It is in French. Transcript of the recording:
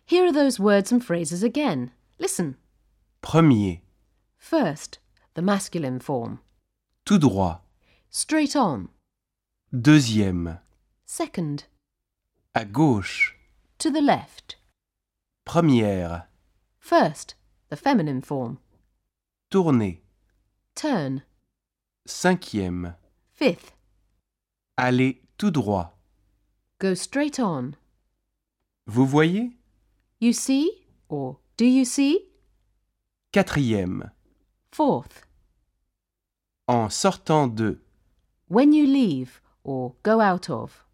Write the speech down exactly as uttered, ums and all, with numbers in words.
Here are those words and phrases again. Listen. Premier, First, the masculine form. tout droit. Straight on. Deuxième, Second, à gauche. to the left. Première, First, the feminine form. tourner. Turn. Cinquième, Fifth, aller tout droit. go straight on. Vous voyez? You see or do you see? Quatrième, Fourth, en sortant de. when you leave or go out of.